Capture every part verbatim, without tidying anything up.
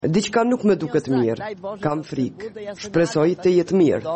Diçka nuk më duket mirë, kam frikë, shpresoj të jetë mirë.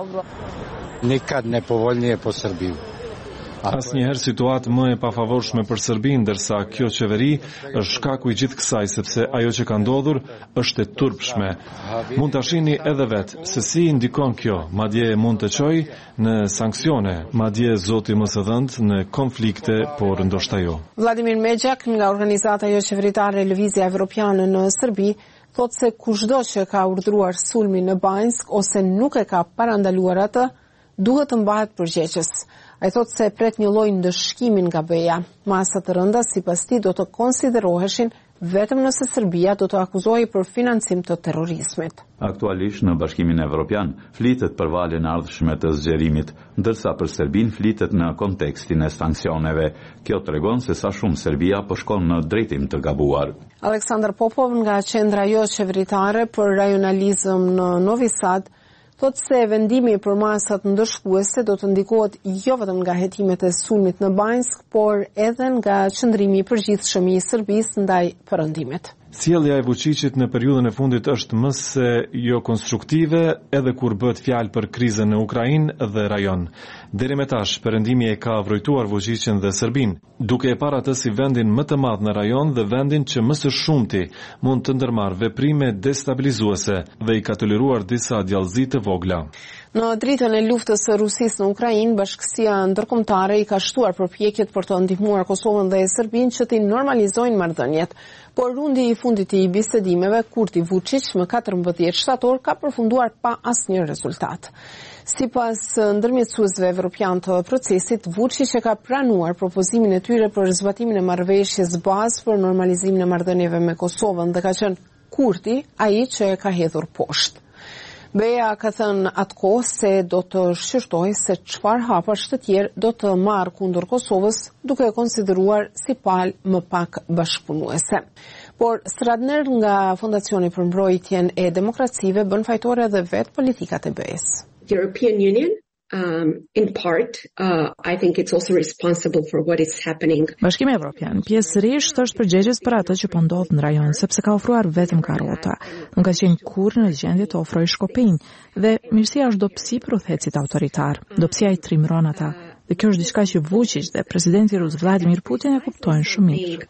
Nikad nepovoljnije po Srbiju. Asnjëherë situatë më e pafavorshme për Serbinë, ndërsa kjo qeveri është shkaku i gjithë kësaj, sepse ajo që ka ndodhur është e turpshme. Mund ta shihni edhe vetë se si ndikon kjo, madje mund të çojë në sanksione, madje zoti mos e dhënd në konflikte, por ndoshta jo. Vladimir Megjak nga organizata jo qeveritare Lëvizja Evropiane në Serbi thot se kushdo që ka urdhëruar sulmin në Banjsk ose nuk e ka parandaluar atë, duhet të mbahet përgjegjës. Ai thot se pret një lloj ndëshkimi nga B-ja. Masa të rënda sipas tij do të konsideroheshin vetëm nëse Serbia do të akuzohej për financim të terrorizmit. Aktualisht në Bashkimin Evropian flitet për valjen e ardhshme të zgjerimit, ndërsa për Serbinë flitet në kontekstin e sanksioneve. Kjo tregon se sa shumë Serbia po shkon në drejtim të gabuar. Aleksandar Popov nga Qendra jo qeveritare për rajonalizëm në Novi Sad thot se vendimi për masat ndëshkuese do të ndikohet jo vetëm nga hetimet e sulmit në Banjsk, por edhe nga qëndrimi i përgjithshëm i Serbisë ndaj perëndimit. Sjellja e Vučićit në periudhën e fundit është më se jo konstruktive, edhe kur bëhet fjalë për krizën në Ukrainë dhe rajon. Deri më tash, perëndimi e ka vrojtuar Vučićin dhe Serbinë, duke e parë atë si vendin më të madh në rajon dhe vendin që më së shumti mund të ndërmarrë veprime destabilizuese dhe i ka toleruar disa djallëzi të vogla. Në dritën e luftës së Rusisë në Ukrainë, Bashkësia Ndërkombëtare i ka shtuar përpjekjet për të ndihmuar Kosovën dhe Serbinë që të normalizojnë marrëdhëniet. Por rundi i fundit i bisedimeve, Kurti Vučić më katërmbëdhjetë shtator ka përfunduar pa asnjë rezultat. Sipas ndërmjetësuesve evropian të procesit, Vučić e ka pranuar propozimin e tyre për zbatimin e marrëveshjes bazë për normalizimin e marrëdhënieve me Kosovën dhe ka qenë Kurti ai që e ka hedhur poshtë. B-ja ka thënë atë kohë se do të shqyrtojë se çfarë hapash të tjerë do të marrë kundër Kosovës, duke e konsideruar si palë më pak bashkëpunuese. Por Stradner nga Fondacioni për Mbrojtjen e Demokracive bën fajtore edhe vetë politikat e B-s. European Union Um, in part, uh, I think it's also responsible for what is happening. Bashkimi Evropian pjesërisht është përgjegjës për atë që po ndodh në rajon, sepse ka ofruar vetëm karrota. Nuk ka qenë kurrë në gjendje të ofrojë shkopinj, dhe mirësia është dobësi për udhëhecit autoritar. Dobësia i trimron ata. Dhe kjo është diçka që Vučić dhe presidenti rus Vladimir Putin e kuptojnë shumë mirë.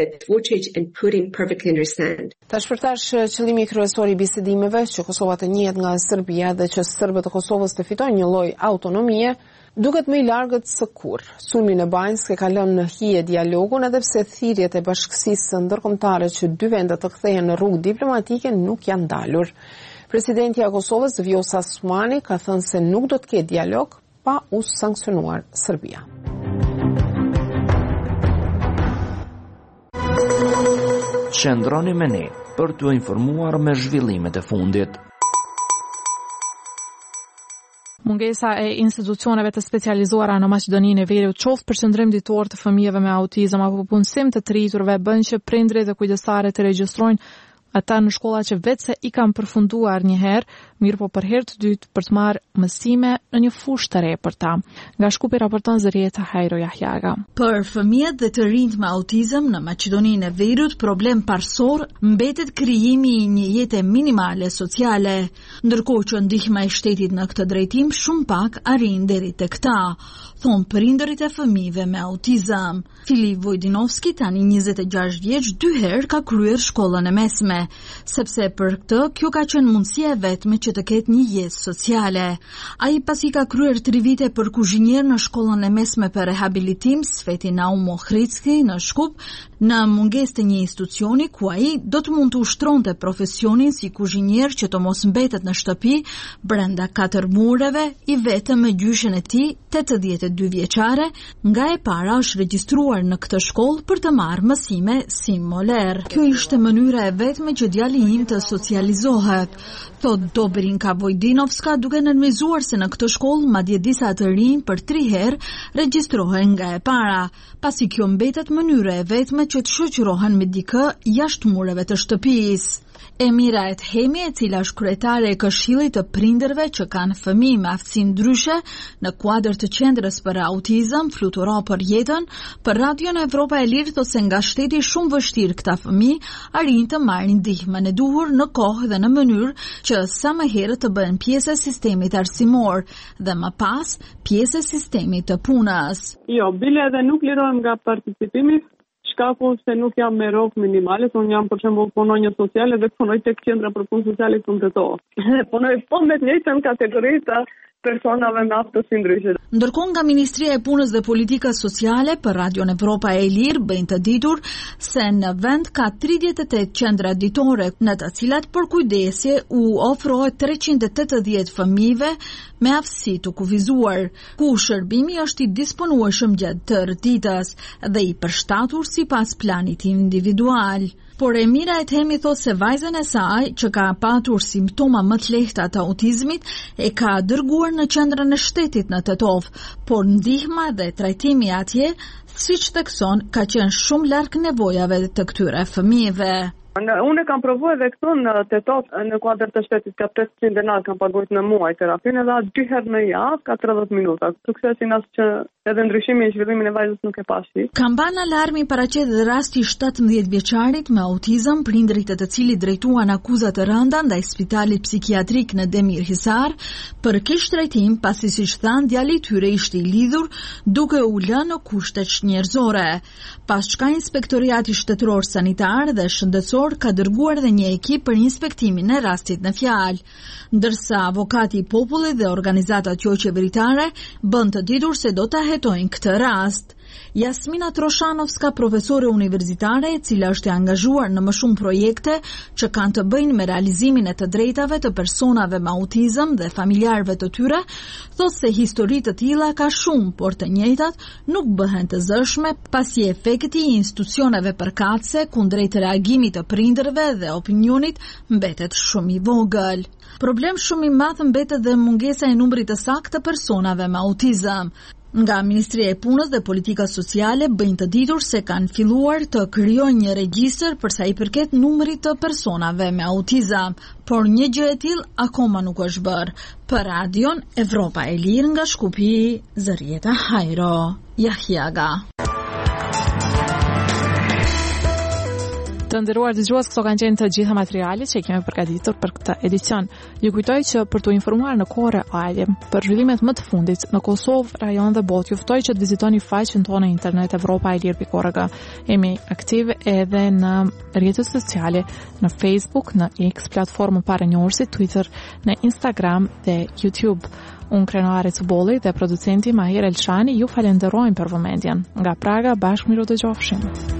Tash për tash, qëllimi kryesor i bisedimeve që Kosova të njihet nga Serbia dhe që serbët e Kosovës të fitojnë një lloj autonomie, duket më i largët se kurrë. Sulmi në Banjsk e ka lënë në hije dialogun, edhe pse thirrjet e bashkësisë ndërkombëtare që dy vendet të kthehen në rrugë diplomatike nuk janë ndalur. Presidenti i Kosovës, Vjosa Osmani, ka thënë se nuk do të ketë dialog pa u sankcionuar Serbia. Qëndroni me ne për t'u informuar me zhvillimet e fundit. Mungesa e institucioneve të specializuara në Maqedoninë e Veriut, qoftë për qëndrim ditor të fëmijëve me autizëm apo punësim të të rriturve, bën që prindrit dhe kujdestarët të regjistrojnë ata në shkolla që vetë se i kam përfunduar një herë, mirë po për herë të dytë për të marrë mësime në një fushë të re për ta. Nga Shkupi raporton Zërieta Hajro Jahjaga. Për fëmijët dhe të rinjt me autizëm në Maqedoninë e Veriut, problem parsor mbetet krijimi i një jete minimale sociale, ndërkohë që ndihma e shtetit në këtë drejtim shumë pak arrin deri tek ta, thon prindërit e fëmijëve me autizëm. Filip Vojdinovski, tani njëzet e gjashtë vjeç, dy herë ka kryer shkollën e mesme, sepse për këtë kjo ka qenë mundësia e vetme që të ketë një jetë sociale. Ai pasi ka kryer tri vite për kuzhinier në shkollën e mesme për rehabilitim Sveti Naum Ohridski në Shkup, në mungesë të një institucioni ku ai do të mund të ushtronte profesionin si kuzhinier që të mos mbetet në shtëpi brenda katër mureve, i vetëm me gjyshen e tij, tetëdhjetë e dy vjeçare, nga e para është regjistruar në këtë shkollë për të marrë mësime si moler. Kjo ishte mënyra e vetme që djali im të socializohet, thot Dobrinka Vojdinovska, duke nënvizuar se në këtë shkollë madje disa të rinj për tri herë regjistrohen nga e para, pasi kjo mbetet mënyra e vetme që të shoqërohen me dikë jashtë mureve të shtëpisë. Emira Ethemi, e cila është kryetare e Këshillit të prindërve që kanë fëmijë me aftësi ndryshe në kuadër të qendrës për autizëm, fluturo për jetën, për Radion Evropa e Lirë thotë se nga shteti shumë vështirë këta fëmijë arrin të marrin ndihmën e duhur në kohë dhe në mënyrë që sa më herët të bëhen pjesë e sistemit arsimor dhe më pas pjesë e sistemit të punës. Jo, bile edhe nuk lirohem nga participimi. Shkaku se nuk jam me rrogë minimale, se unë jam për shembull punonjë sociale dhe punoj tek qendra për punë sociale këtu në Tetov. Punoj po me të njëjtën kategori të personave me aftësi ndryshe. Ndërkohë nga Ministria e Punës dhe Politikës Sociale për Radion Evropa e Lirë bëjnë të ditur se në vend ka tridhjetë e tetë qendra ditore në të cilat për kujdesje u ofrohet treqind e tetëdhjetë fëmijëve me aftësi të kufizuar, ku shërbimi është i disponueshëm gjatë tërë ditës dhe i përshtatur sipas planit individual. Por Emira Ethemi thotë se vajzën e saj, që ka patur simptoma më të lehta të autizmit, e ka dërguar në qendrën e shtetit në Tetov, por ndihma dhe trajtimi atje, siç thekson, ka qenë shumë larg nevojave të këtyre fëmijëve. Unë kam provuar edhe këtu në Tetov, në kuadër të shtetit ka pesëqind denar kam paguajtur në muaj terapinë dhe dy herë në javë ka tridhjetë minuta. Suksesin as që edhe ndryshimi i zhvillimin e vajzës nuk e pashi. Kampan alarmi paraqet dhe rasti shtatëmbëdhjetë vjeçarit me autizëm, prindërit e të cilit drejtuan akuza të rënda ndaj spitalit psikiatrik në Demir Hisar për keq trajtim, pasi siç thanë djali i tyre ishte i lidhur duke u lënë në kushte njerëzore. Pas çka Inspektoriati Shtetëror Sanitar dhe Shëndetësor ka dërguar dhe një ekip për inspektimin e rastit në fjalë, ndërsa avokati i popullit dhe organizatat jo qeveritare bën të ditur se do ta hetojnë këtë rast. Jasmina Troshanovska, profesore universitare e cila është e angazhuar në më shumë projekte që kanë të bëjnë me realizimin e të drejtave të personave me autizëm dhe familjarëve të tyre, thotë se histori të tilla ka shumë, por të njëjtat nuk bëhen të zëshme pasi efekti i institucioneve përkatëse kundrejt reagimit të prindërve dhe opinionit mbetet shumë i vogël. Problem shumë i madh mbetet dhe mungesa e numrit të saktë të personave me autizëm. Nga Ministria e Punës dhe Politikës Sociale bëjnë të ditur se kanë filluar të krijojnë një regjistër për sa i përket numrit të personave me autizëm, por një gjë e tillë akoma nuk është bërë. Për Radion Evropa e Lirë nga Shkupi, Zërieta Hajro, Jahjaga. Të nderuar dëgjues, këto kanë qenë të gjitha materialet që kemi përgatitur për këtë edicion. Ju kujtoj që për t'u informuar në kohë reale për zhvillimet më të fundit në Kosovë, rajon dhe botë, ju ftoj që të vizitoni faqen tonë në internet evropa e lirë pikë org. Jemi aktiv edhe në rrjetet sociale, në Facebook, në X, platformën paranjohëse, Twitter, në Instagram dhe YouTube. Unë krenuare të bolli dhe producenti Mahir Elshani ju falenderojnë për vëmendjen. Nga Praga, bashkë miru dëgjofshim.